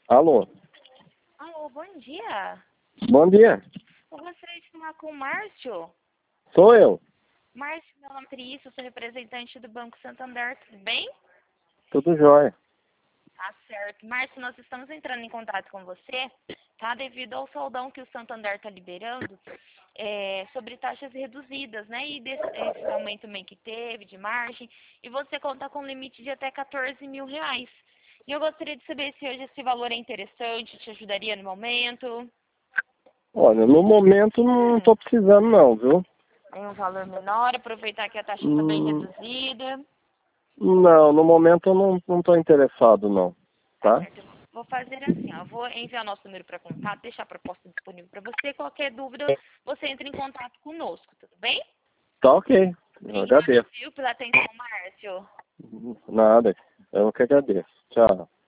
Alô, Alô, bom dia. bom dia. Eu gostaria de falar com o Márcio. Sou eu. Márcio, meu nome é Cris, eu sou representante do Banco Santander, tudo bem? Tudo jóia. Tá certo. Márcio, nós estamos entrando em contato com você, tá? Devido ao soldão que o Santander está liberando sobre taxas reduzidas, né? E esse aumento também que teve de margem. E você conta com um limite de até 14 mil reais. E eu gostaria de saber se hoje esse valor é interessante, te ajudaria no momento. Olha, no momento não tô precisando não, viu? Em um valor menor, aproveitar que a taxa está bem Hum, reduzida. não, no momento eu não tô interessado não, Tá tá? certo. Vou fazer assim, ó. Vou enviar nosso número para contato, deixar a proposta disponível para você. Qualquer dúvida, você entra em contato conosco, tudo bem? Tá ok, eu Obrigada, agradeço. viu, pela atenção, Márcio. Nada, eu que agradeço. Tchau.